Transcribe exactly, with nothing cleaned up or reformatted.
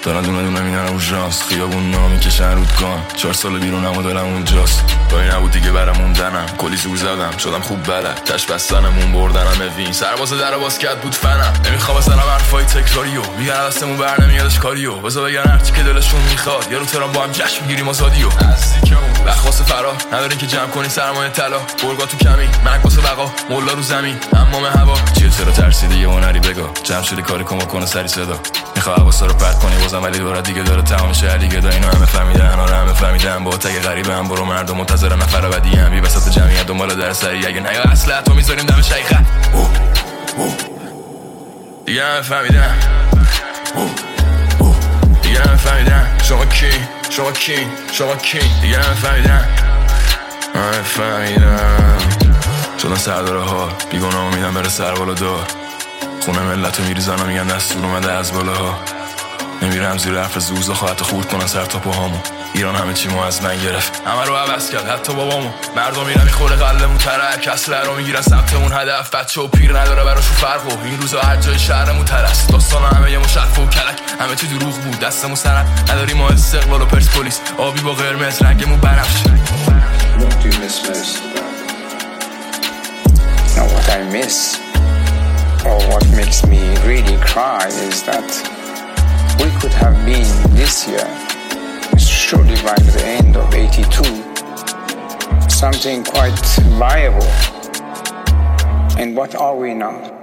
دارن دونه دونه میدن اورژانس، خیابون نامی کشن رودکان، چهار سال بیرونم و دلم اونجاست. با این نبود دیگه برم موندنم، کلی زور زدم شدم خوب بلد، تش بستنمون بردنم اوین، سرباز در باز کرد بود فنم. نمیخوام بزنم حرفای تکراریو، میگن دستمون بر نمیادش کاریو، بذار بگن هرچی که دلشون میخواد، یه رو ترام با هم جشن میگیریم آزادیو. وقت واسه فرار ندارین که جمع کنین سرمایه طلا، برگا تو کمی مرگ واسه بقا، مولا رو زمین امام هوا. چیه چرا ترسیدی یه هنری بگا، جمع شدی کاری کن کنه سری صدا، میخواد حواسا رو پرت کنی بازم ولی دورا دیگه داره تمام شه دیگه. دا اینا همه فهمیدن، آره همه فهمیدن، با تگ غریبم برو مردم منتظر نفر بعدی ام، بی وسط جمعیت دنبال در سری، اگه نیا اصلا تو میذاریم دم شیخه. دیگه همه فهمیدن، دیگه همه فهمیدن شما کی شما کی شما کی، دیگه همه فهمیدن همه فهمیدن شدن سرداره ها، بیگناه میدن بره سر بالا دار، خونه ملتو میریزن و میگن دستور اومده از بالا ها. نمیرم زیر حرف زوزا خواهد خورد کنن سر تا پاهامو، ایران همه چی مو از من گرفت، همه رو عوض کرد حتی بابامو. مردم میرن میخوره قلبمون ترک، اصله رو میگیرن سمتمون هدف، بچه و پیر نداره براشو فرق و این روزا هر جای شهرمون ترست، داستان همه یه مشرف و کلک، همه چی دروغ بود دستمون سرک، نداریم ما استقلال و پرسپولیس، آبی با قرمز رنگمون بنفش. What do you miss most? Now what I miss, or what makes me really cry, is that we could have been this year, surely by the end of eighty-two, something quite viable. And what are we now?